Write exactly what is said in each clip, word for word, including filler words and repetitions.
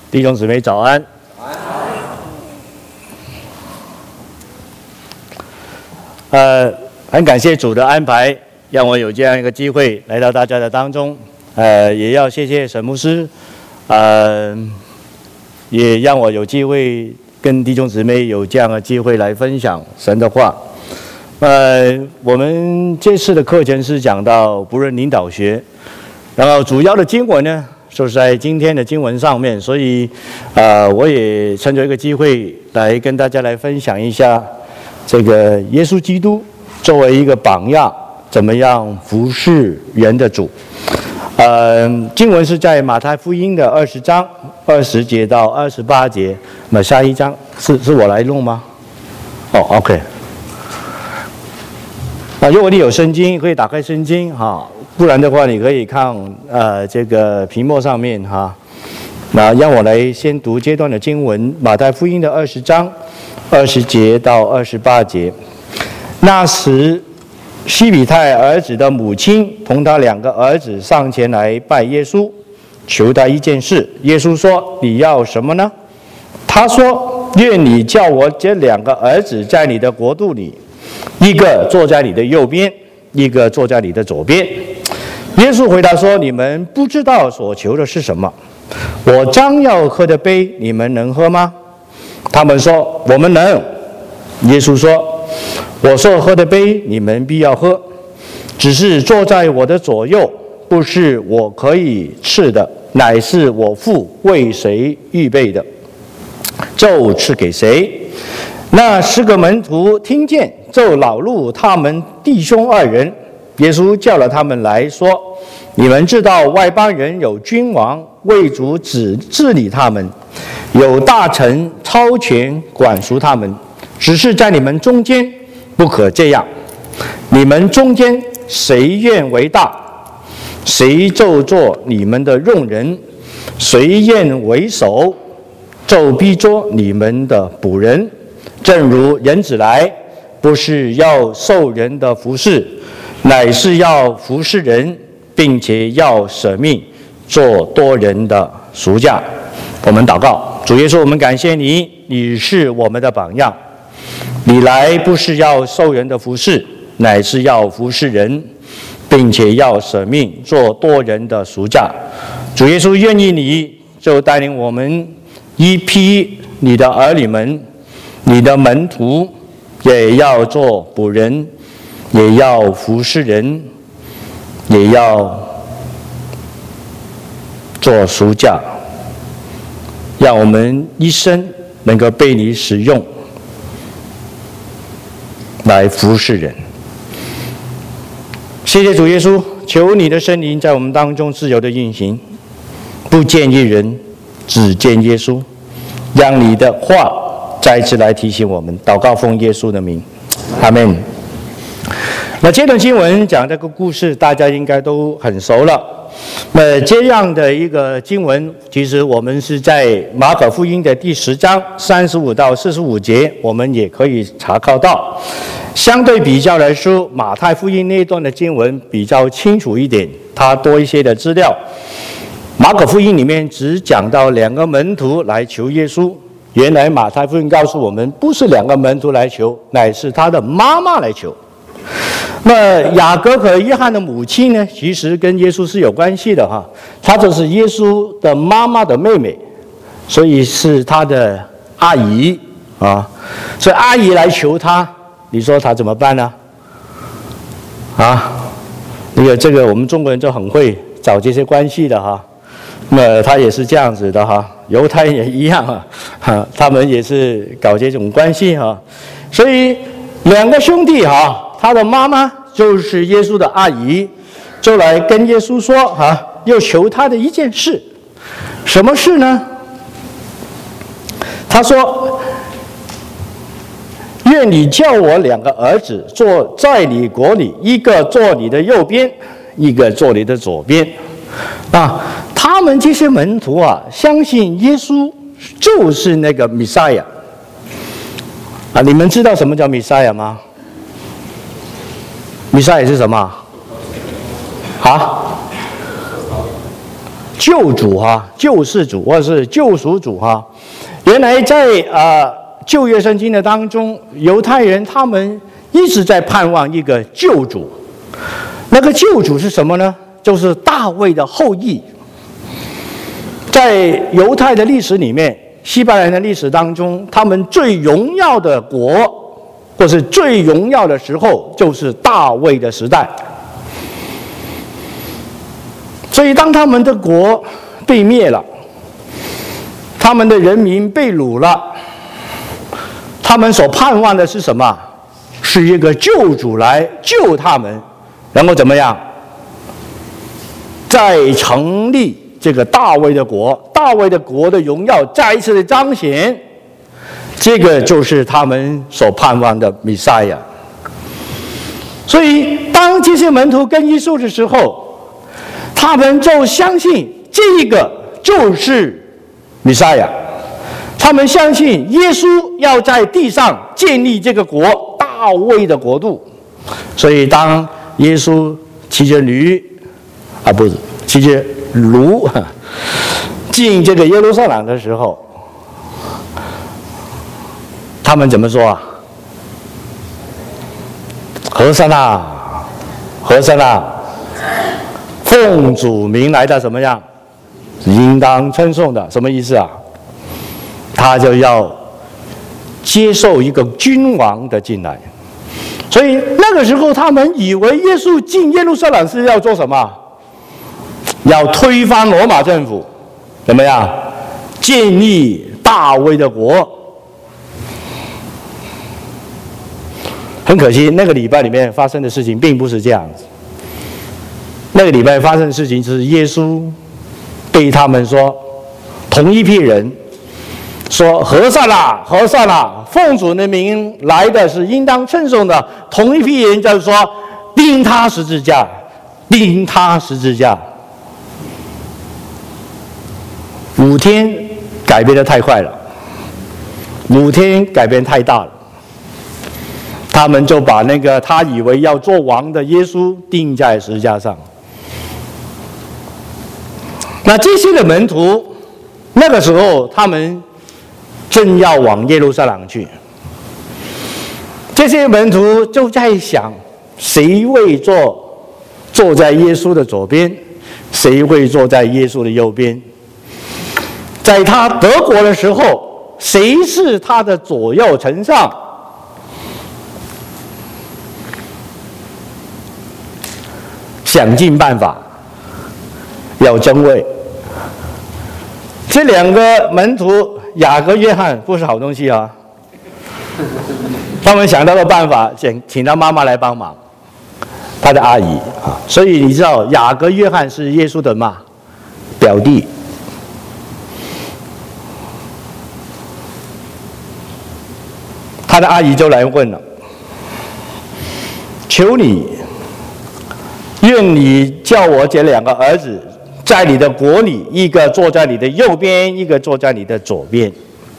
弟兄姊妹早安。呃，很感谢主的安排，让我有这样一个机会来到大家的当中。呃，也要谢谢沈牧师，呃，也让我有机会跟弟兄姊妹有这样的机会来分享神的话。呃，我们这次的课程是讲到不论领导学，然后主要的经文呢，就是在今天的经文上面，所以，呃，我也趁着一个机会来跟大家来分享一下这个耶稣基督作为一个榜样，怎么样服侍人的主。呃，经文是在马太福音的二十章二十节到二十八节。那下一章是是我来弄吗？哦 ，OK。啊，如果你有圣经，可以打开圣经哈。不然的话，你可以看呃这个屏幕上面哈。那让我来先读这段的经文，马太福音的二十章二十节到二十八节。那时，西比泰儿子的母亲同他两个儿子上前来拜耶稣，求他一件事。耶稣说：“你要什么呢？”他说：“愿你叫我这两个儿子在你的国度里，一个坐在你的右边，一个坐在你的左边。”耶稣回答说：“你们不知道所求的是什么。我将要喝的杯，你们能喝吗？”他们说：“我们能。”耶稣说：“我所喝的杯，你们必要喝，只是坐在我的左右，不是我可以吃的，乃是我父为谁预备的，就赐给谁。”那十个门徒听见，就恼怒他们弟兄二人。耶稣叫了他们来说：“你们知道外邦人有君王为主治治理他们，有大臣超权管束他们，只是在你们中间不可这样。你们中间谁愿为大，谁就做你们的用人；谁愿为首，就必做你们的仆人。正如人子来，不是要受人的服侍，乃是要服侍人，并且要舍命做多人的赎价。”我们祷告。主耶稣，我们感谢你，你是我们的榜样。你来不是要受人的服侍，乃是要服侍人，并且要舍命做多人的赎价。主耶稣，愿意你就带领我们一批你的儿女们，你的门徒，也要做仆人，也要服侍人，也要做赎价，让我们一生能够被你使用来服侍人。谢谢主耶稣，求你的圣灵在我们当中自由的运行，不见一人，只见耶稣。让你的话再次来提醒我们。祷告奉耶稣的名，阿们。那这段经文讲这个故事，大家应该都很熟了。那这样的一个经文，其实我们是在马可福音的第十章三十五到四十五节，我们也可以查考到。相对比较来说，马太福音那一段的经文比较清楚一点，它多一些的资料。马可福音里面只讲到两个门徒来求耶稣。原来马太福音告诉我们，不是两个门徒来求，乃是他的妈妈来求。那雅各和约翰的母亲呢，其实跟耶稣是有关系的哈，她就是耶稣的妈妈的妹妹，所以是他的阿姨啊。所以阿姨来求他，你说他怎么办呢？啊，那个这个我们中国人就很会找这些关系的哈。那他也是这样子的哈，犹太人也一样啊，哈，他们也是搞这种关系哈。所以两个兄弟哈，他的妈妈就是耶稣的阿姨，就来跟耶稣说哈，要求他的一件事。什么事呢？他说：“愿你叫我两个儿子坐在你国里，一个坐你的右边，一个坐你的左边。”啊，他们这些门徒啊，相信耶稣就是那个弥赛亚。啊，你们知道什么叫弥赛亚吗？弥赛亚是什么？啊？ 救主哈、啊、救世主或者是救赎主哈、啊。原来在呃旧约圣经的当中，犹太人他们一直在盼望一个救主。那个救主是什么呢？就是大卫的后裔。在犹太的历史里面，西班牙人的历史当中，他们最荣耀的国，或是最荣耀的时候，就是大卫的时代。所以，当他们的国被灭了，他们的人民被掳了，他们所盼望的是什么？是一个救主来救他们，然后怎么样？再成立这个大卫的国，大卫的国的荣耀再一次的彰显，这个就是他们所盼望的弥赛亚。所以，当这些门徒跟耶稣的时候，他们就相信这个就是弥赛亚，他们相信耶稣要在地上建立这个国，大卫的国度。所以，当耶稣骑着驴，啊，不是骑着驴进这个耶路撒冷的时候，他们怎么说啊？和散那，和散那，奉主名来的怎么样？应当称颂的，什么意思啊？他就要接受一个君王的进来。所以那个时候，他们以为耶稣进耶路撒冷是要做什么？要推翻罗马政府，怎么样？建立大卫的国。很可惜，那个礼拜里面发生的事情并不是这样子。那个礼拜发生的事情是耶稣对他们说，同一批人说和散那，和散那，奉主的名来的是应当称颂的。同一批人就是说，钉他十字架，钉他十字架。五天改变得太快了，五天改变太大了，他们就把那个他以为要做王的耶稣钉在十字架上。那这些的门徒，那个时候他们正要往耶路撒冷去，这些门徒就在想，谁会坐坐在耶稣的左边，谁会坐在耶稣的右边？在他得国的时候，谁是他的左右丞相？想尽办法要争位。这两个门徒雅各、约翰不是好东西啊，他们想到了办法，请请他妈妈来帮忙，他的阿姨啊。所以你知道，雅各、约翰是耶稣的嘛表弟。他的阿姨就来问了：“求你，愿你叫我这两个儿子，在你的国里，一个坐在你的右边，一个坐在你的左边。”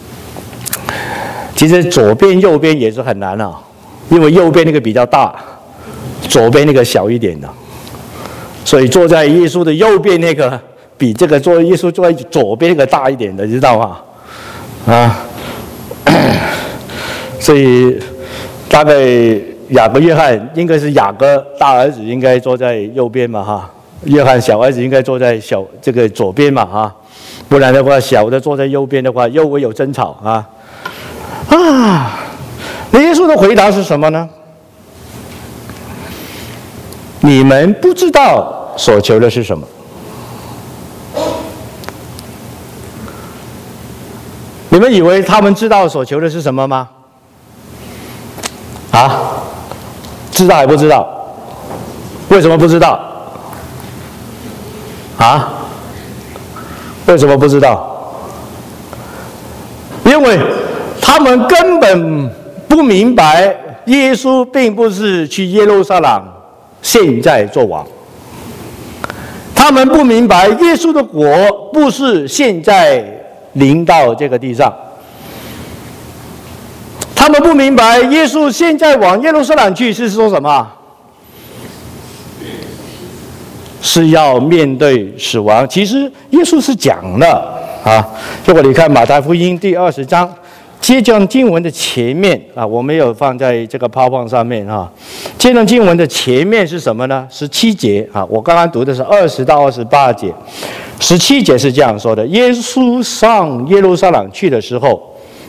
其实左边、右边也是很难啊，因为右边那个比较大，左边那个小一点的，所以坐在耶稣的右边那个，比这个坐耶稣坐在左边那个大一点的，知道吗？啊。所以大概雅各、约翰应该是雅各大儿子应该坐在右边嘛哈，约翰小儿子应该坐在小这个左边嘛哈，不然的话小的坐在右边的话又会有争吵啊啊！那耶稣的回答是什么呢？你们不知道所求的是什么。你们以为他们知道所求的是什么吗？啊，知道还不知道？为什么不知道？啊？为什么不知道？因为他们根本不明白，耶稣并不是去耶路撒冷现在做王。他们不明白，耶稣的国不是现在临到这个地上。他们不明白，耶稣现在往耶路撒冷去是说什么？ 是要面对死亡。其实耶稣是讲了啊，如果你看马太福音第二十章，接段经文的前面啊，我没有放在这个 PowerPoint 上面啊。接段经文的前面是什么呢？十七节啊，我刚刚读的是二十到二十八节。十七节是这样说的：耶稣上耶路撒冷去的时候，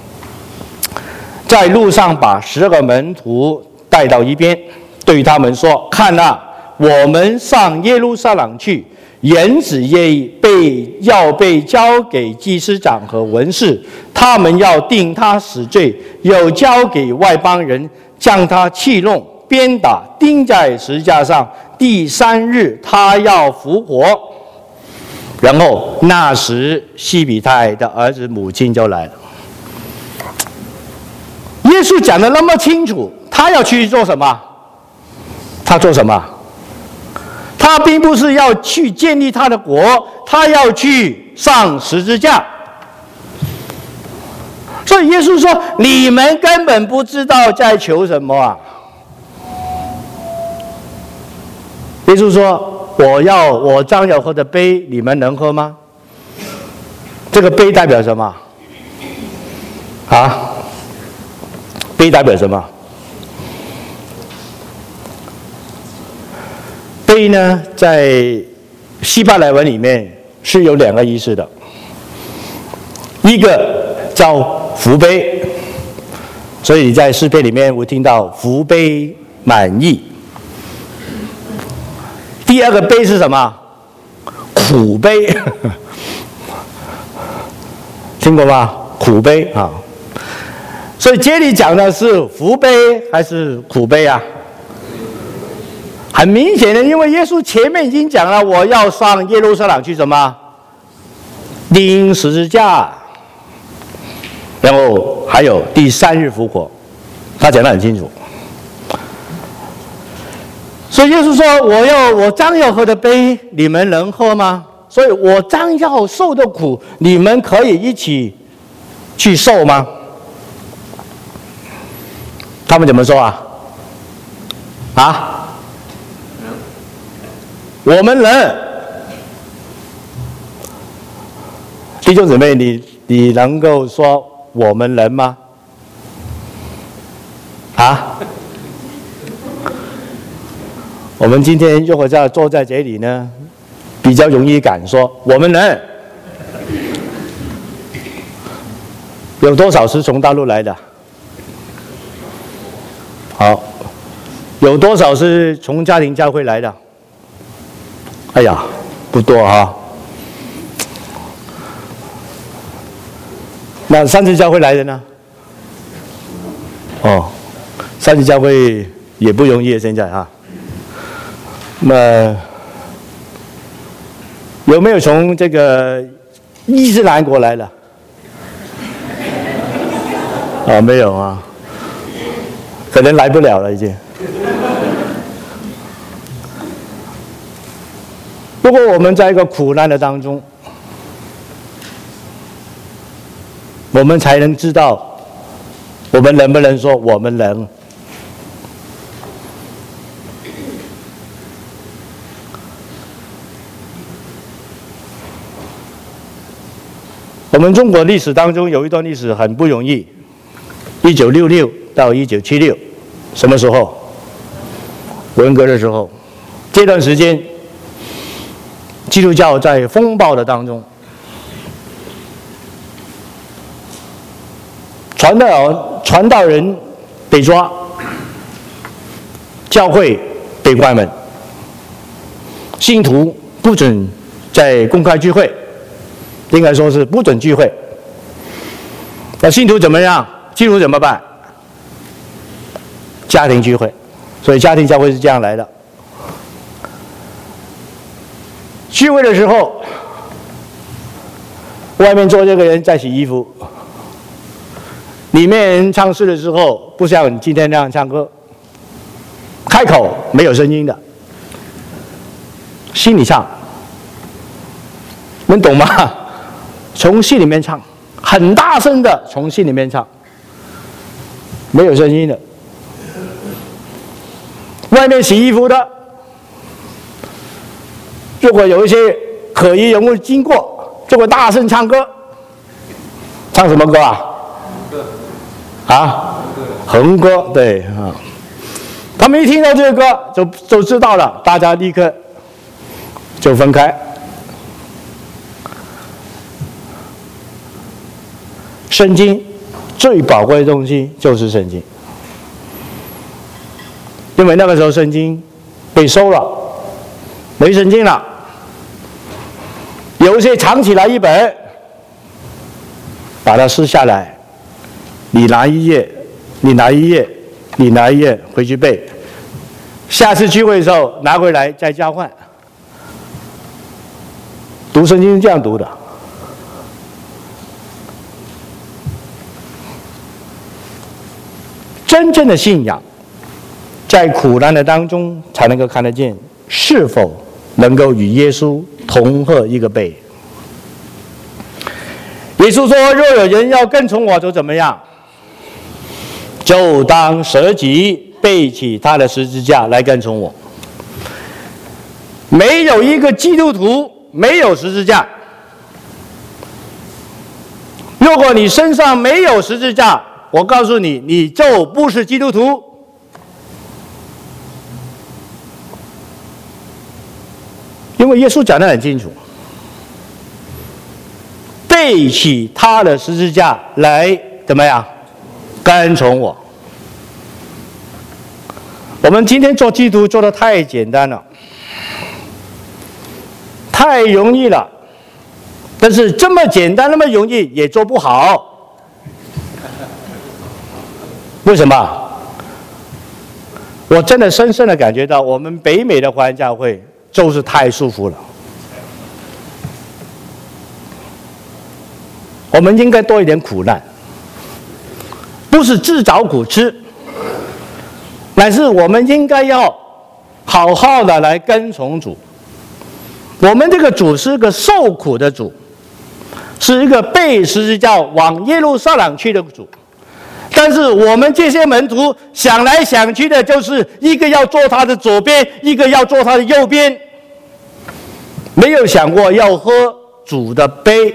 在路上把十二个门徒带到一边，对他们说：“看啊，我们上耶路撒冷去，人子也被要被交给祭司长和文士，他们要定他死罪，又交给外邦人，将他戏弄、鞭打，钉在十字架上。第三日，他要复活。”然后那时，西比泰的儿子母亲就来了。耶稣讲得那么清楚，他要去做什么？他做什么？他并不是要去建立他的国，他要去上十字架。所以耶稣说：“你们根本不知道在求什么啊！”耶稣说：“我要我将要喝的杯，你们能喝吗？”这个杯代表什么？啊？杯代表什么？杯呢，在希伯来文里面是有两个意思的，一个叫福杯，所以在诗篇里面我听到福杯满溢。第二个杯是什么？苦杯，听过吗？苦杯啊。所以这里讲的是福杯还是苦杯啊？很明显的，因为耶稣前面已经讲了，我要上耶路撒冷去什么？钉十字架，然后还有第三日复活，他讲得很清楚。所以耶稣说：“我要我将要喝的杯，你们能喝吗？所以我将要受的苦，你们可以一起去受吗？”他们怎么说啊？啊？我们能。弟兄姊妹，你你能够说我们能吗？啊？我们今天如果在坐在这里呢，比较容易敢说我们能。有多少是从大陆来的？好，有多少是从家庭教会来的？哎呀，不多哈。那三次教会来的呢？哦，三次教会也不容易现在哈。那有没有从这个伊斯兰国来的？啊，没有啊，可能来不了了已经。如果我们在一个苦难的当中，我们才能知道我们能不能说我们能。我们中国历史当中有一段历史很不容易，一九六六到一九七六，什么时候？文革的时候，这段时间，基督教在风暴的当中，传道传道人被抓，教会被关门，信徒不准在公开聚会。应该说是不准聚会。那信徒怎么样？信徒怎么办？家庭聚会，所以家庭教会是这样来的。聚会的时候，外面坐这个人在洗衣服，里面人唱诗的时候，不像今天那样唱歌，开口没有声音的，心里唱，能懂吗？从心里面唱，很大声的从心里面唱，没有声音的。外面洗衣服的， 如果有一些可疑人物经过，就会大声唱歌。唱什么歌啊？啊，红歌，对啊。他们一听到这个歌，就就知道了，大家立刻就分开。圣经最宝贵的东西就是圣经，因为那个时候圣经被收了，没圣经了。有一些藏起来一本，把它撕下来，你拿一页，你拿一页，你拿一页回去背，下次聚会的时候拿回来再交换。读圣经是这样读的。真正的信仰，在苦难的当中才能够看得见，是否能够与耶稣同喝一个杯。耶稣说：“若有人要跟从我，就怎么样？就当舍己，背起他的十字架来跟从我。”没有一个基督徒没有十字架。如果你身上没有十字架，我告诉你，你就不是基督徒。因为耶稣讲得很清楚，背起他的十字架来怎么样跟从我。我们今天做基督徒做得太简单了，太容易了，但是这么简单那么容易也做不好。为什么？我真的深深的感觉到，我们北美的华人教会就是太舒服了。我们应该多一点苦难，不是自找苦吃，乃是我们应该要好好的来跟从主。我们这个主是个受苦的主，是一个背十字架往耶路撒冷去的主。但是我们这些门徒想来想去的，就是一个要坐他的左边，一个要坐他的右边，没有想过要喝主的杯。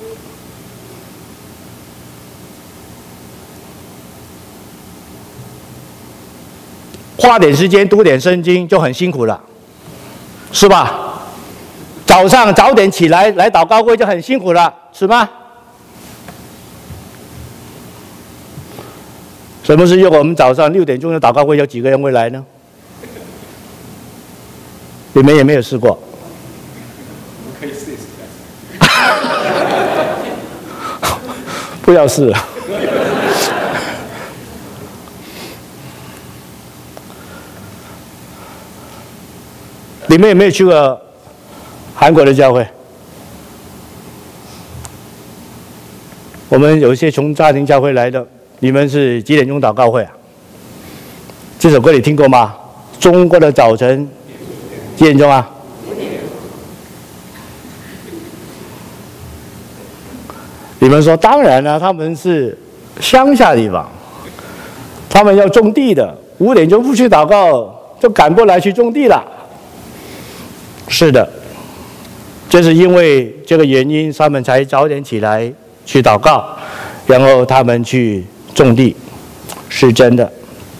花点时间读点圣经就很辛苦了，是吧？早上早点起来来祷告会就很辛苦了，是吧？什么是如果我们早上六点钟的祷告会，有几个人会来呢？你们也没有试过。可以试一试。不要试了。你们有没有去过韩国的教会？我们有一些从家庭教会来的。你们是几点钟祷告会啊？这首歌你听过吗？中国的早晨几点钟啊？你们说当然了、啊，他们是乡下地方，他们要种地的，五点钟不去祷告，就赶过来去种地了。是的，就是因为这个原因，他们才早点起来去祷告，然后他们去种地，是真的。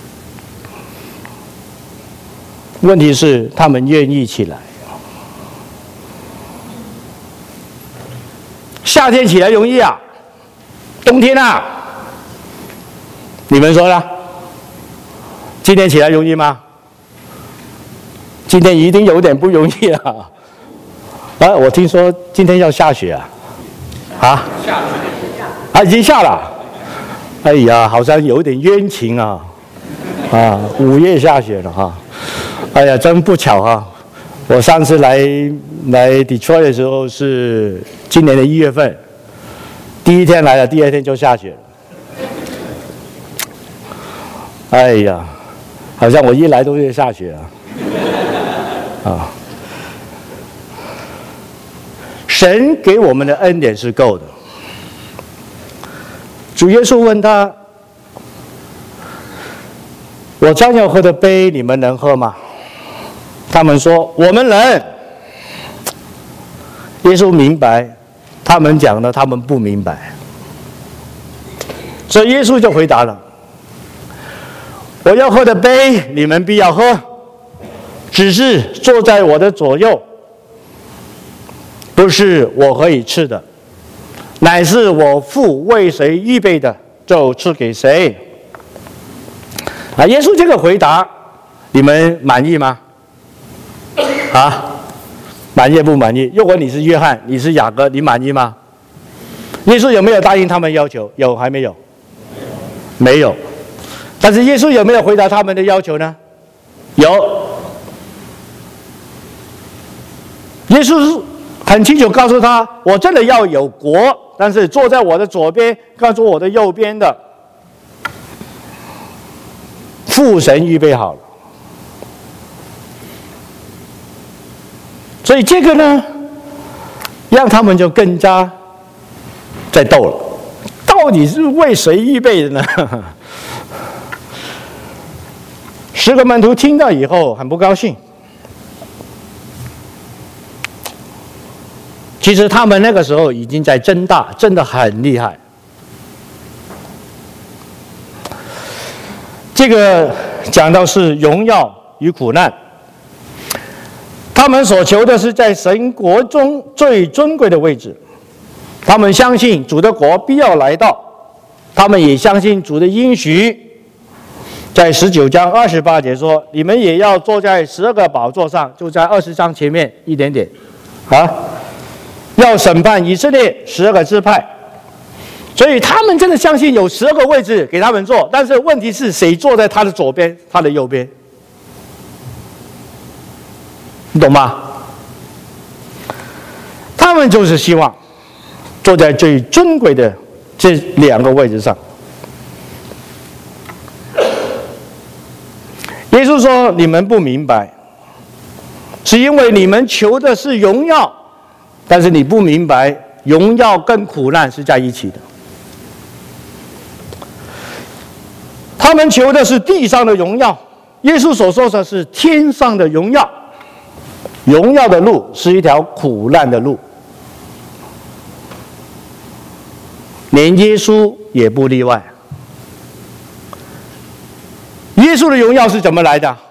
问题是他们愿意起来。夏天起来容易啊，冬天啊，你们说呢？今天起来容易吗？今天一定有点不容易啊！啊，我听说今天要下雪啊！啊？下雪啊，已经下了。哎呀，好像有点冤情啊！啊，五月下雪了哈、啊！哎呀，真不巧哈、啊！我上次来来 Detroit 的时候是今年的一月份，第一天来了，第二天就下雪了。哎呀，好像我一来都会下雪啊！啊，神给我们的恩典是够的。主耶稣问他：“我将要喝的杯，你们能喝吗？”他们说：“我们能。” 耶稣明白，他们讲的他们不明白，所以耶稣就回答了：我要喝的杯，你们必要喝，只是坐在我的左右，不是我可以吃的，乃是我父为谁预备的，就赐给谁。啊，耶稣这个回答，你们满意吗？啊，满意不满意？如果你是约翰，你是雅各，你满意吗？耶稣有没有答应他们要求？有还没有？没有。但是耶稣有没有回答他们的要求呢？有。耶稣很清楚告诉他：我真的要有国，但是坐在我的左边，跟坐我的右边的，父神预备好了。所以这个呢，让他们就更加在斗了，到底是为谁预备的呢？十个门徒听到以后很不高兴。其实他们那个时候已经在争大，争得很厉害。这个讲到是荣耀与苦难，他们所求的是在神国中最尊贵的位置，他们相信主的国必要来到，他们也相信主的应许。在十九章二十八节说：你们也要坐在十二个宝座上，就在二十章前面一点点啊，要审判以色列十二个支派。所以他们真的相信有十二个位置给他们坐，但是问题是谁坐在他的左边，他的右边？你懂吗？他们就是希望坐在最尊贵的这两个位置上。耶稣说：你们不明白，是因为你们求的是荣耀，但是你不明白，荣耀跟苦难是在一起的。他们求的是地上的荣耀，耶稣所说的是天上的荣耀。荣耀的路是一条苦难的路，连耶稣也不例外。耶稣的荣耀是怎么来的？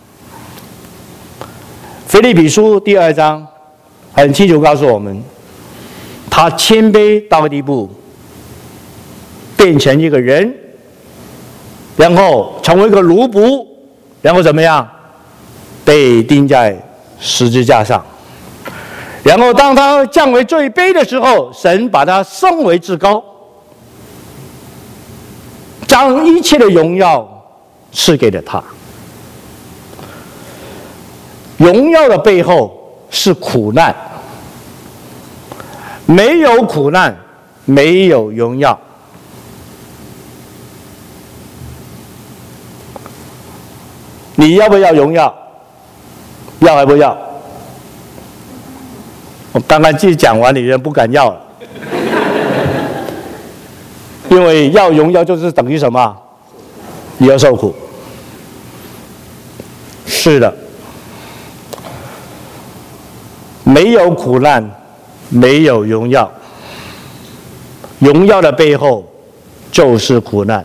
腓立比书第二章很清楚告诉我们，他谦卑到地步，变成一个人，然后成为一个奴仆，然后怎么样？被钉在十字架上。然后当他降为最卑的时候，神把他升为至高，将一切的荣耀赐给了他。荣耀的背后是苦难，没有苦难，没有荣耀。你要不要荣耀？要还不要？我刚刚自己讲完，你人不敢要了，因为要荣耀就是等于什么？你要受苦。是的，没有苦难，没有荣耀。荣耀的背后就是苦难。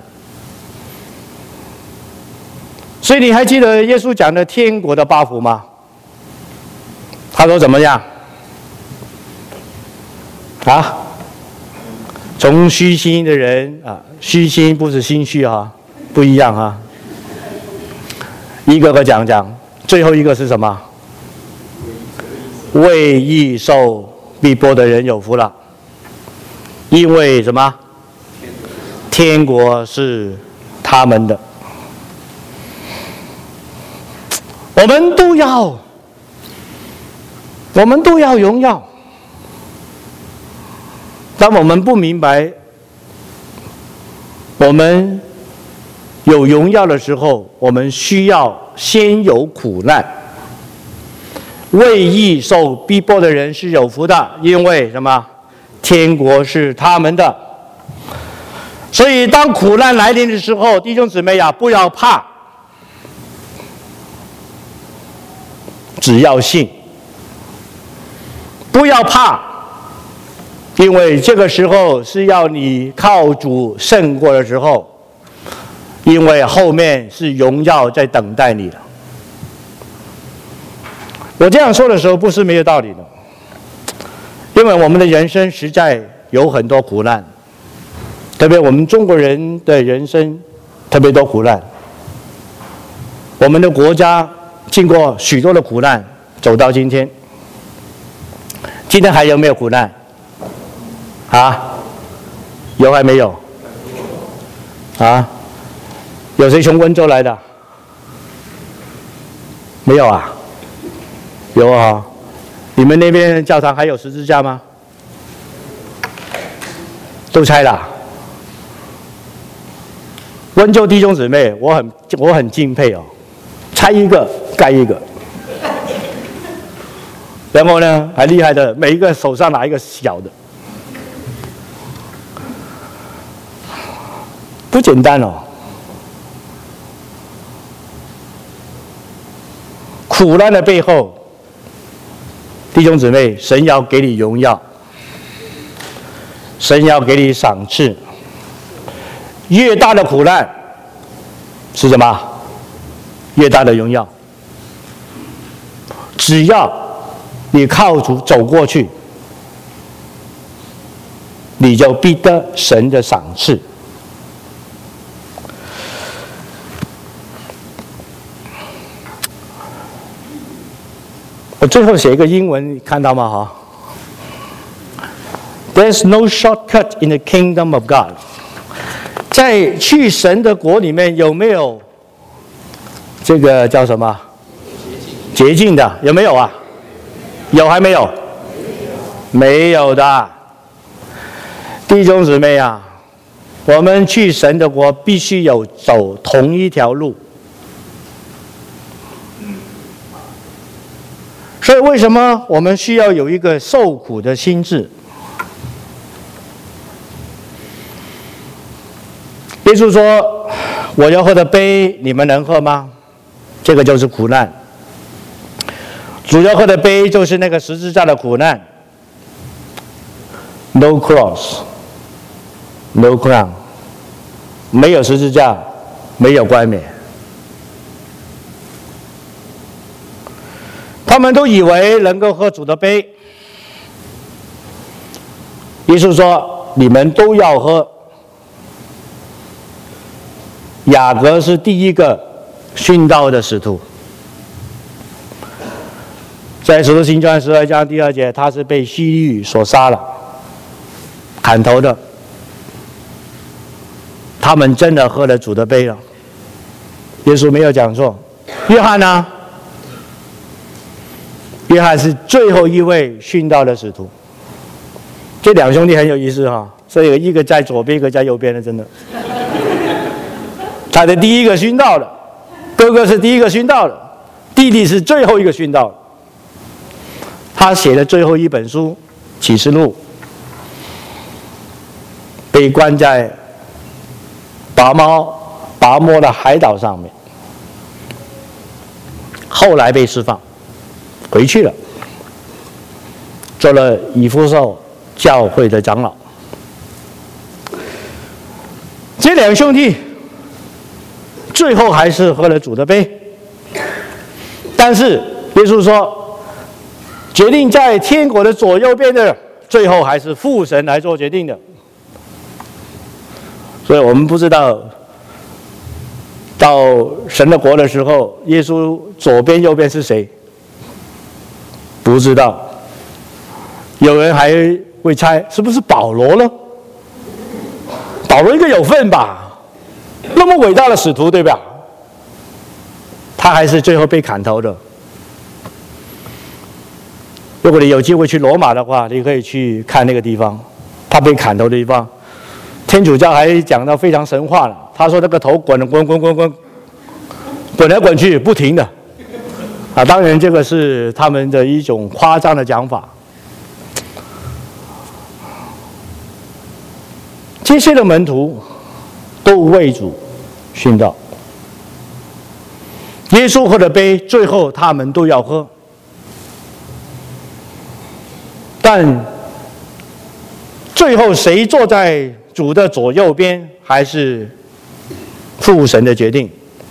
所以你还记得耶稣讲的天国的八福吗？他说怎么样？啊？从虚心的人啊，虚心不是心虚啊，不一样啊。一个个讲讲，最后一个是什么？为义受逼迫的人有福了，因为什么？天国是他们的。我们都要，我们都要荣耀。当我们不明白，我们有荣耀的时候，我们需要先有苦难。为义受逼迫的人是有福的，因为什么？天国是他们的。所以当苦难来临的时候，弟兄姊妹呀，不要怕，只要信。 不要怕，因为这个时候是要你靠主胜过的时候，因为后面是荣耀在等待你的。我这样说的时候不是没有道理的，因为我们的人生实在有很多苦难，特别我们中国人的人生特别多苦难。我们的国家经过许多的苦难走到今天，今天还有没有苦难？啊？有还没有？啊？有谁从温州来的？没有啊？有啊。你们那边教堂还有十字架吗？都拆了。温州弟兄姊妹，我很我很敬佩哦，拆一个盖一个。然后呢，还厉害的，每一个手上拿一个小的，不简单哦。苦难的背后，弟兄姊妹，神要给你荣耀，神要给你赏赐。越大的苦难是什么？越大的荣耀。只要你靠主走过去，你就必得神的赏赐。我最后写一个英文，你看到吗？哈 ，There's no shortcut in the kingdom of God。在去神的国里面有没有这个叫什么捷径的？有没有啊？有还没有？没有的。弟兄姊妹啊，我们去神的国必须有走同一条路。所以为什么我们需要有一个受苦的心志？耶稣说：“我要喝的杯，你们能喝吗？”这个就是苦难。主要喝的杯就是那个十字架的苦难。No cross, no crown， 没有十字架，没有冠冕。他们都以为能够喝主的杯。耶稣说：“你们都要喝。”雅各是第一个殉道的使徒，在《使徒行传》十二章第二节，他是被西律所杀了，砍头的。他们真的喝了主的杯了。耶稣没有讲错。约翰呢？约翰是最后一位殉道的使徒。这两兄弟很有意思哈，所以一个在左边，一个在右边的，真的。他是第一个殉道的，哥哥是第一个殉道的，弟弟是最后一个殉道的。他写的最后一本书《启示录》，被关在拔摩拔摩的海岛上面，后来被释放，回去了，做了以弗所教会的长老。这两兄弟最后还是喝了主的杯，但是耶稣说，决定在天国的左右边的，最后还是父神来做决定的。所以我们不知道到神的国的时候，耶稣左边右边是谁，不知道。有人还会猜是不是保罗呢？保罗应该有份吧，那么伟大的使徒，对吧？他还是最后被砍头的。如果你有机会去罗马的话，你可以去看那个地方，他被砍头的地方。天主教还讲到非常神话了，他说那个头滚滚滚滚滚，滚来滚去不停的。啊，当然这个是他们的一种夸张的讲法。这些的门徒都为主殉道，耶稣喝的杯，最后他们都要喝。 但最后谁坐在主的左右边，还是父神的决定。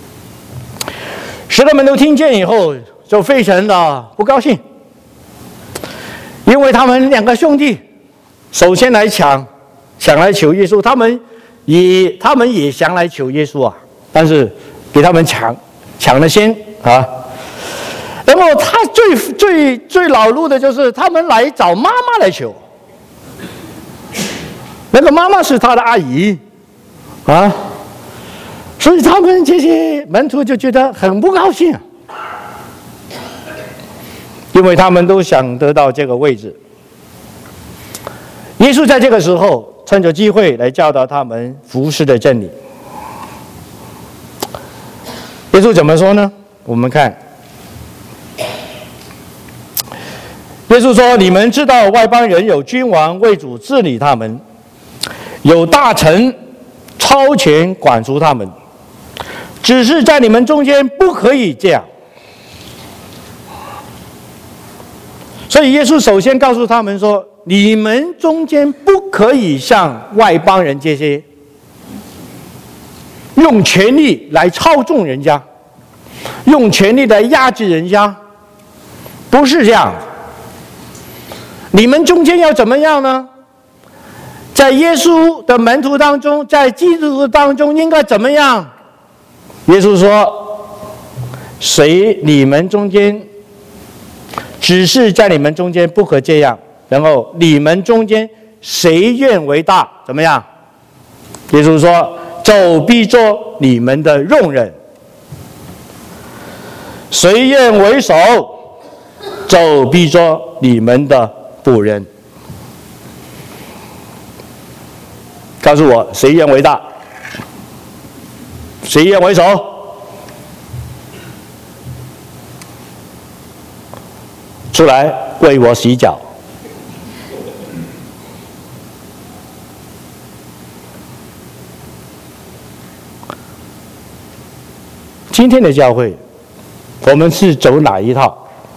使他们都听见以后，就非常的不高兴，因为他们两个兄弟首先来抢，想来求耶稣，他们也他们也想来求耶稣啊，但是给他们抢抢了先啊。然后他最最最恼怒的就是他们来找妈妈来求，那个妈妈是他的阿姨啊。所以他们这些门徒就觉得很不高兴，因为他们都想得到这个位置。耶稣在这个时候趁着机会来教导他们服事的真理。耶稣怎么说呢？我们看，耶稣说：“你们知道外邦人有君王为主治理他们，有大臣超前管束他们。只是在你们中间不可以这样。”所以耶稣首先告诉他们说：“你们中间不可以像外邦人这些用权力来操纵人家，用权力来压制人家，不是这样。你们中间要怎么样呢？在耶稣的门徒当中，在基督徒当中应该怎么样？”耶稣说：“谁你们中间，只是在你们中间不可这样。然后你们中间谁愿为大，怎么样？”耶稣说：“就必做你们的用人。谁愿为首，就必做你们的仆人。”告诉我，谁愿为大？谁愿为首？出来为我洗脚。今天的教会，我们是走哪一套？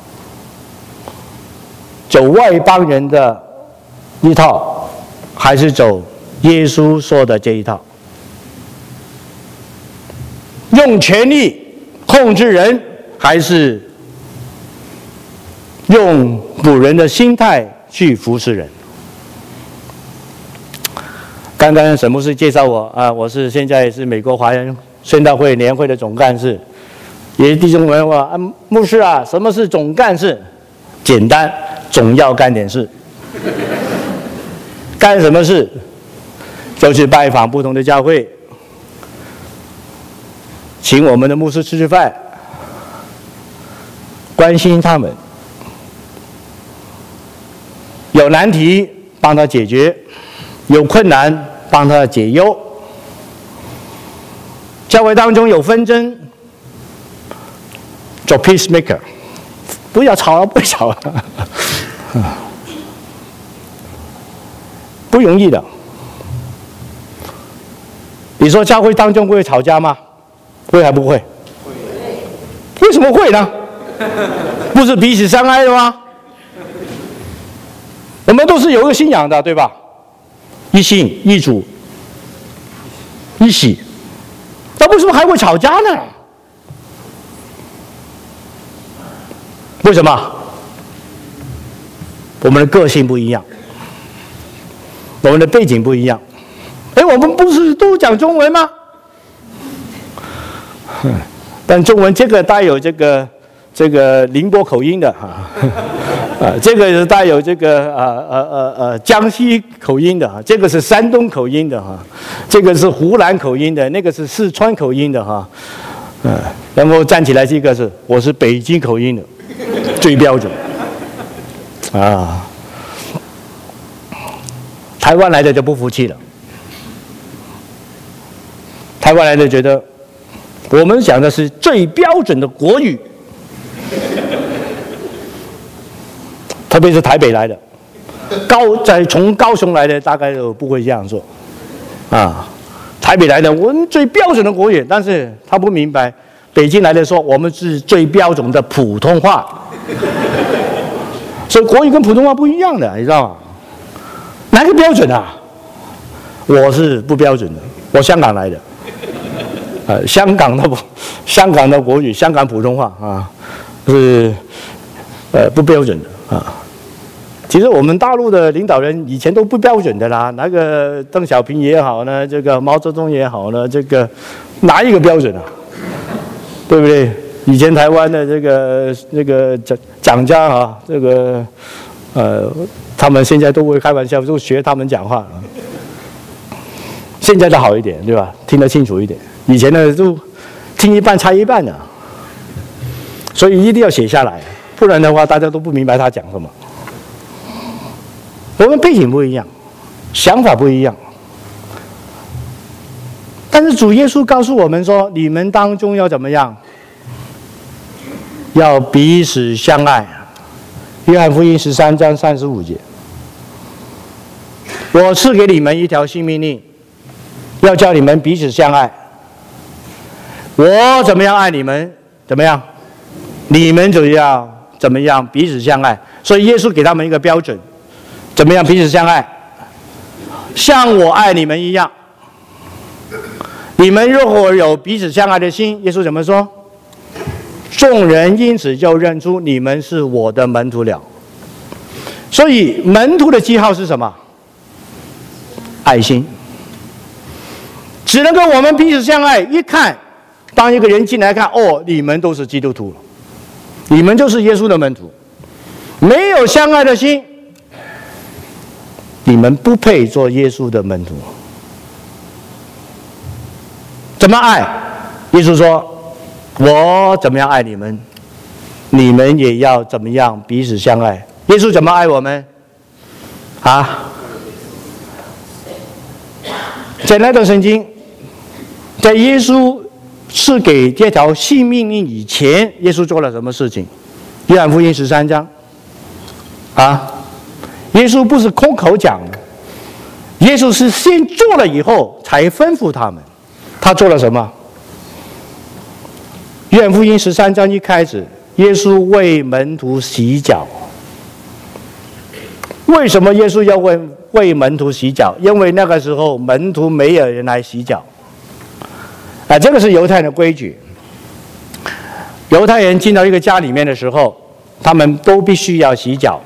走外邦人的一套，还是走耶稣说的这一套？用权力控制人，还是用仆人的心态去服侍人？刚刚沈牧师介绍我啊，我是现在是美国华人宣道会年会的总干事。有些弟兄问我啊，牧师啊，什么是总干事？简单，总要干点事。干什么事？就去拜访不同的教会，请我们的牧师吃吃饭，关心他们，有难题帮他解决，有困难帮他解忧。教会当中有纷争，做 peacemaker， 不要吵了，不要吵了，不容易的。你说教会当中会吵架吗？会还不会？为什么会呢？不是彼此相爱的吗？我们都是有一个信仰的，对吧？一信一主一喜，那为什么还会吵架呢？为什么？我们的个性不一样，我们的背景不一样。哎，我们不是都讲中文吗？但中文这个带有这个这个宁波口音的哈，啊，这个是带有这个呃呃呃呃江西口音的哈，这个是山东口音的哈，这个是湖南口音的，那个是四川口音的哈，嗯、呃，然后站起来这个是我是北京口音的，最标准，啊，台湾来的就不服气了。台湾来的觉得，我们讲的是最标准的国语，特别是台北来的，高在从高雄来的大概都不会这样做，啊，台北来的我们最标准的国语，但是他不明白，北京来的说我们是最标准的普通话， 所以国语跟普通话不一样的，你知道吗？哪个标准啊？我是不标准的，我香港来的，呃，香港的香港的国语，香港普通话啊，是呃不标准的啊。其实我们大陆的领导人以前都不标准的啦，那个邓小平也好呢，这个毛泽东也好呢，这个哪一个标准啊？对不对？以前台湾的这个这个蒋蒋家啊，这个呃，他们现在都会开玩笑，都学他们讲话。现在的好一点，对吧？听得清楚一点。以前呢，都听一半猜一半的，所以一定要写下来，不然的话，大家都不明白他讲什么。我们背景不一样，想法不一样，但是主耶稣告诉我们说：你们当中要怎么样？要彼此相爱。约翰福音十三章三十五节：我赐给你们一条新命令，要叫你们彼此相爱。我怎么样爱你们，怎么样，你们就要怎么样彼此相爱。所以耶稣给他们一个标准。怎么样彼此相爱？像我爱你们一样。你们如果有彼此相爱的心，耶稣怎么说？众人因此就认出你们是我的门徒了。所以门徒的记号是什么？爱心。只能够我们彼此相爱，一看，当一个人进来看，哦，你们都是基督徒，你们就是耶稣的门徒。没有相爱的心，你们不配做耶稣的门徒。怎么爱？耶稣说：“我怎么样爱你们，你们也要怎么样彼此相爱。”耶稣怎么爱我们？啊？在那段圣经，在耶稣赐给这条新命令以前，耶稣做了什么事情？约翰福音十三章，啊？耶稣不是空口讲的，耶稣是先做了以后才吩咐他们。他做了什么？约翰福音十三章一开始，耶稣为门徒洗脚。为什么耶稣要为为门徒洗脚？因为那个时候门徒没有人来洗脚。啊，这个是犹太人的规矩。犹太人进到一个家里面的时候，他们都必须要洗脚。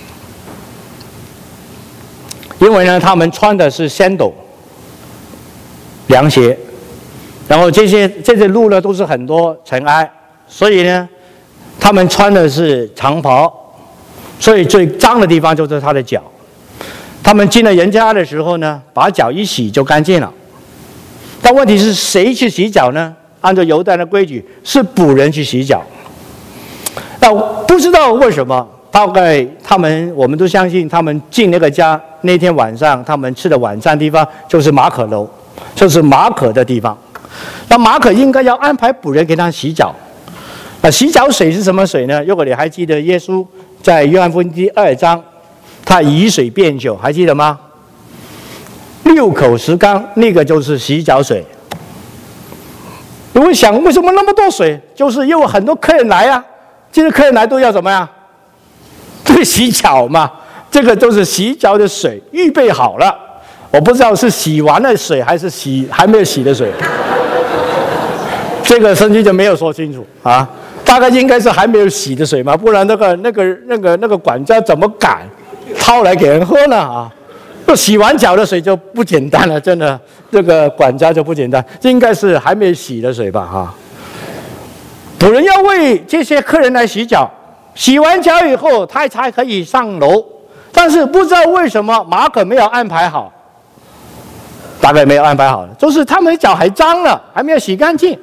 因为呢，他们穿的是 sandal 凉鞋，然后这些这些路呢都是很多尘埃，所以呢，他们穿的是长袍，所以最脏的地方就是他的脚。他们进了人家的时候呢，把脚一洗就干净了。但问题是谁去洗脚呢？按照犹太的规矩，是仆人去洗脚。那不知道为什么。大概他们，我们都相信，他们进那个家那天晚上，他们吃的晚餐地方就是马可楼，就是马可的地方。那马可应该要安排仆人给他洗脚。那洗脚水是什么水呢？如果你还记得耶稣在约翰福音第二章，他以水变酒，还记得吗？六口石缸，那个就是洗脚水。你会想，为什么那么多水？就是因为很多客人来啊，这些客人来都要怎么样？对，洗脚嘛，这个都是洗脚的水，预备好了。我不知道是洗完的水还是洗还没有洗的水，这个圣经就没有说清楚啊。大概应该是还没有洗的水嘛，不然那个那个那个那个管家怎么敢掏来给人喝呢啊？洗完脚的水就不简单了，真的，这个管家就不简单，这应该是还没洗的水吧哈。仆人要为这些客人来洗脚。洗完脚以后，他才可以上楼，但是不知道为什么马可没有安排好，大概没有安排好，就是他们的脚还脏了，还没有洗干净。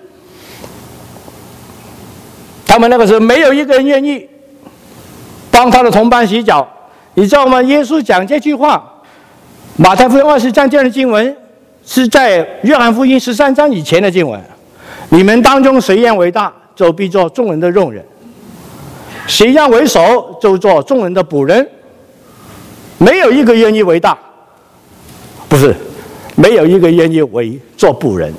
他们那个时候没有一个人愿意帮他的同伴洗脚，你知道吗？耶稣讲这句话，马太福音二十章这样的经文是在约翰福音十三章以前的经文。你们当中谁愿为大，就必做众人的用人。谁让为首，就做众人的仆人。没有一个愿意为大，不是，没有一个愿意为做仆人。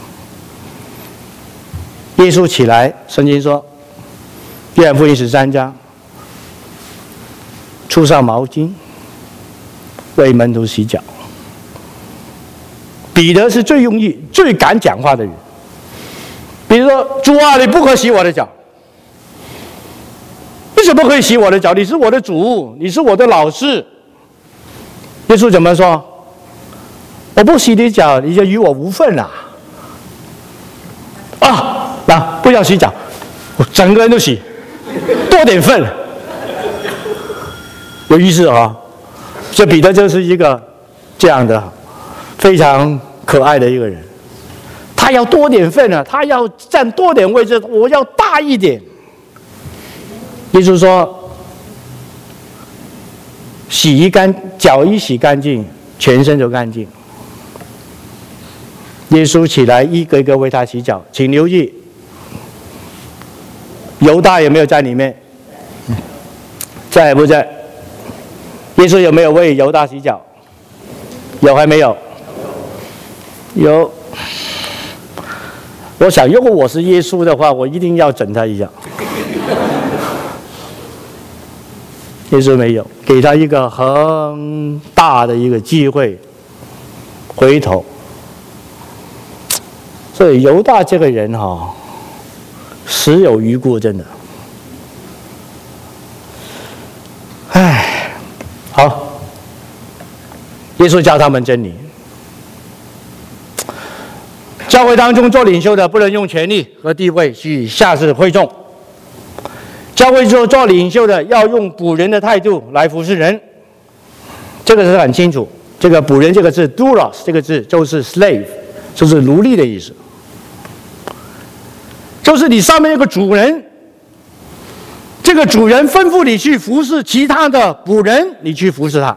耶稣起来，圣经说，约翰福音十三章， 出上毛巾，为门徒洗脚。彼得是最容易、最敢讲话的人。比如说：“主啊，你不可洗我的脚。为什么可以洗我的脚？你是我的主，你是我的老师。”耶稣怎么说？我不洗你脚，你就与我无份了。啊，那不要洗脚，我整个人都洗，多点份，有意思啊、哦！这彼得就是一个这样的非常可爱的一个人，他要多点份啊，他要占多点位置，我要大一点。耶稣说：“洗一干，脚一洗干净，全身就干净。”耶稣起来，一个一个为他洗脚。请留意，犹大有没有在里面？在不在？耶稣有没有为犹大洗脚？有还没有？有。我想，如果我是耶稣的话，我一定要整他一下。耶稣没有，给他一个很大的一个机会，回头。所以犹大这个人哈、哦，死有余辜，真的。唉，好，耶稣教他们真理。教会当中做领袖的不能用权力和地位去下至会众。教会做做领袖的要用补人的态度来服侍人，这个是很清楚。这个补人这个字 doulos 这个字就是 slave， 就是奴隶的意思。就是你上面有个主人，这个主人吩咐你去服侍其他的仆人，你去服侍他。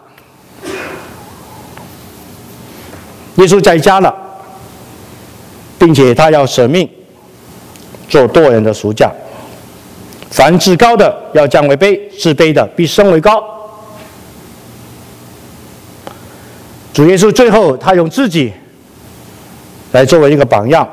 耶稣在家了，并且他要舍命做多人的赎价。凡至高的要降为卑，至卑的必升为高。主耶稣最后他用自己来作为一个榜样。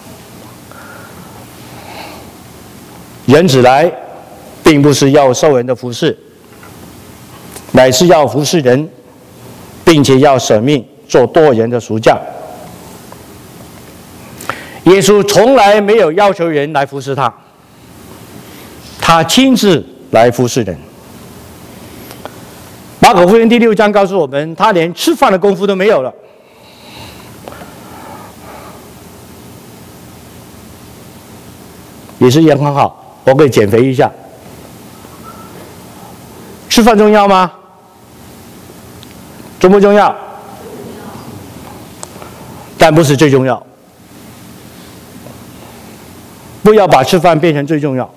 人子来，并不是要受人的服侍，乃是要服侍人，并且要舍命做多人的赎价。耶稣从来没有要求人来服侍他，他亲自来服侍人。马可福音第六章告诉我们，他连吃饭的功夫都没有了。也是也很好。我可以减肥一下。吃饭重要吗？重不重要？但不是最重要。不要把吃饭变成最重要。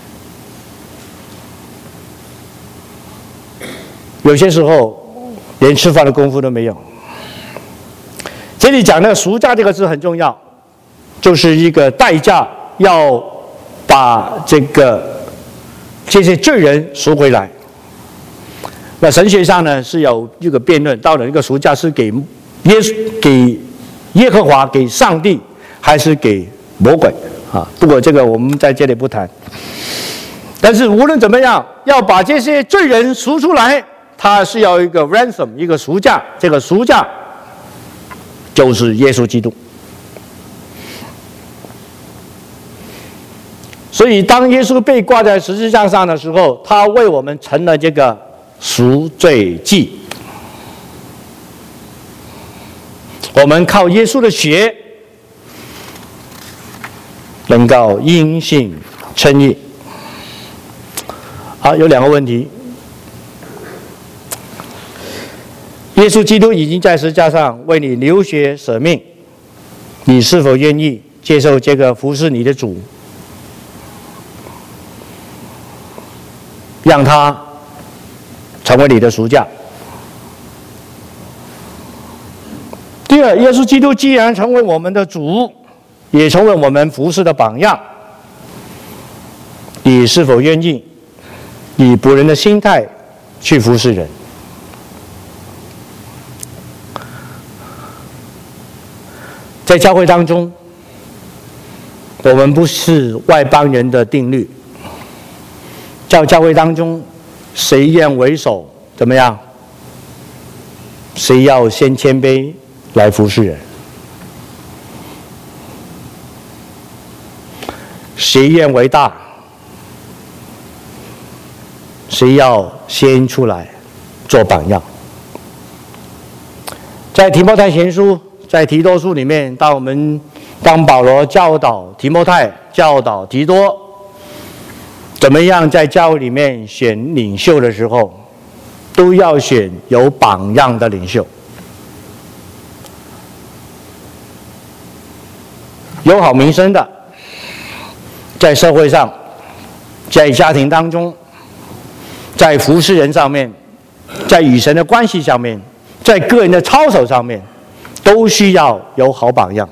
有些时候连吃饭的功夫都没有。这里讲的赎价这个字很重要，就是一个代价，要把这个这些罪人赎回来。那神学上呢是有一个辩论，到底一个赎价是给耶给耶和华、给上帝，还是给魔鬼啊？不过这个我们在这里不谈。但是无论怎么样，要把这些罪人赎出来，他是要一个 ransom， 一个赎价。这个赎价就是耶稣基督。所以当耶稣被挂在十字架上的时候，他为我们成了这个赎罪祭。我们靠耶稣的血能够因信称义。好，有两个问题。耶稣基督已经在十字架上为你流血舍命，你是否愿意接受这个服侍你的主，让他成为你的赎价？第二，耶稣基督既然成为我们的主，也成为我们服侍的榜样，你是否愿意以仆人的心态去服侍人？在教会当中，我们不是外邦人的定律。在教会当中， 谁愿为首，怎么样？谁要先谦卑来服侍人？谁愿为大？谁要先出来做榜样？在提摩太前书，在提多书里面，当我们当保罗教导提摩太、教导提多，怎么样在教会里面选领袖的时候，都要选有榜样的领袖，有好名声的，在社会上，在家庭当中，在服侍人上面，在与神的关系上面，在个人的操守上面，都需要有好榜样，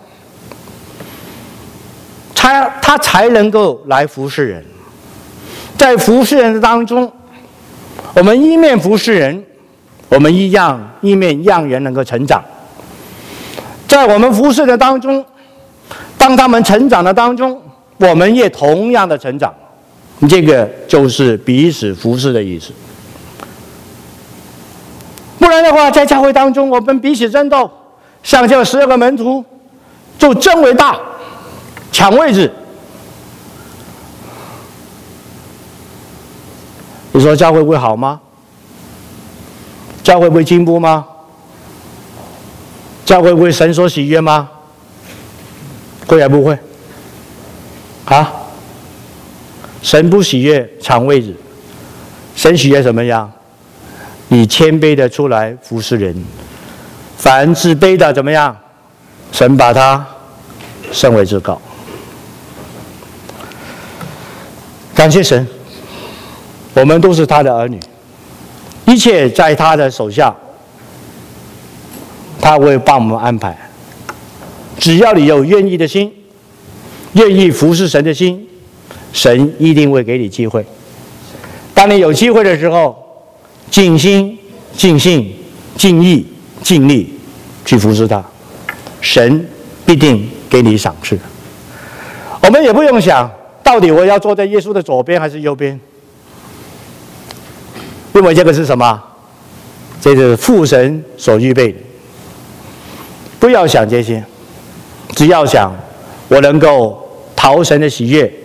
他他才能够来服侍人。在服侍人的当中，我们一面服侍人，我们一样一面让人能够成长。在我们服侍的当中，当他们成长的当中，我们也同样的成长。这个就是彼此服侍的意思。不然的话，在教会当中，我们彼此争斗，像这十二个门徒就争为大，抢位置。你说教会会好吗？教会会进步吗？教会会神所喜悦吗？会还不会？啊？神不喜悦抢位置，神喜悦什么样？你谦卑的出来服侍人，凡自卑的怎么样？神把他升为至高。感谢神，我们都是他的儿女，一切在他的手下，他会帮我们安排。只要你有愿意的心，愿意服侍神的心，神一定会给你机会。当你有机会的时候，尽心、尽性、尽意、尽力去服侍他，神必定给你赏赐。我们也不用想，到底我要坐在耶稣的左边还是右边，因为这个是什么？这是父神所预备的。不要想这些，只要想我能够讨神的喜悦，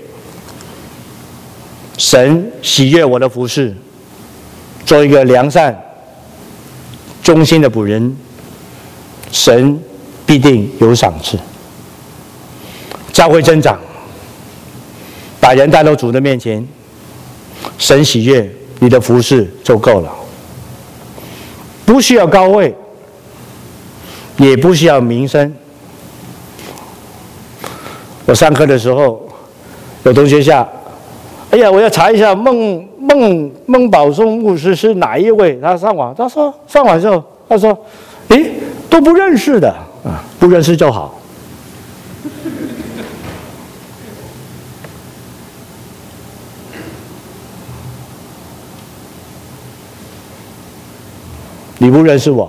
神喜悦我的服事，做一个良善、忠心的仆人，神必定有赏赐。教会增长，把人带到主的面前，神喜悦你的服事就够了，不需要高位，也不需要名声。我上课的时候，有同学下，哎呀，我要查一下孟孟孟宝松牧师是哪一位？他上网，他说上网之后，他说，诶，都不认识的啊，不认识就好。你不认识我，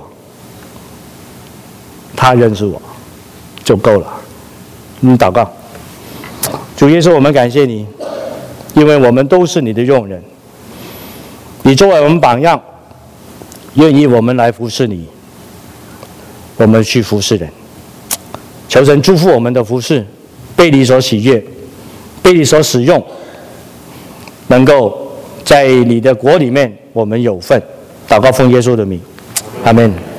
他认识我，就够了。嗯，祷告，主耶稣，我们感谢你，因为我们都是你的用人，你作为我们榜样，愿意我们来服侍你，我们去服侍人。求神祝福我们的服侍，被你所喜悦，被你所使用，能够在你的国里面我们有份。祷告奉耶稣的名，阿们。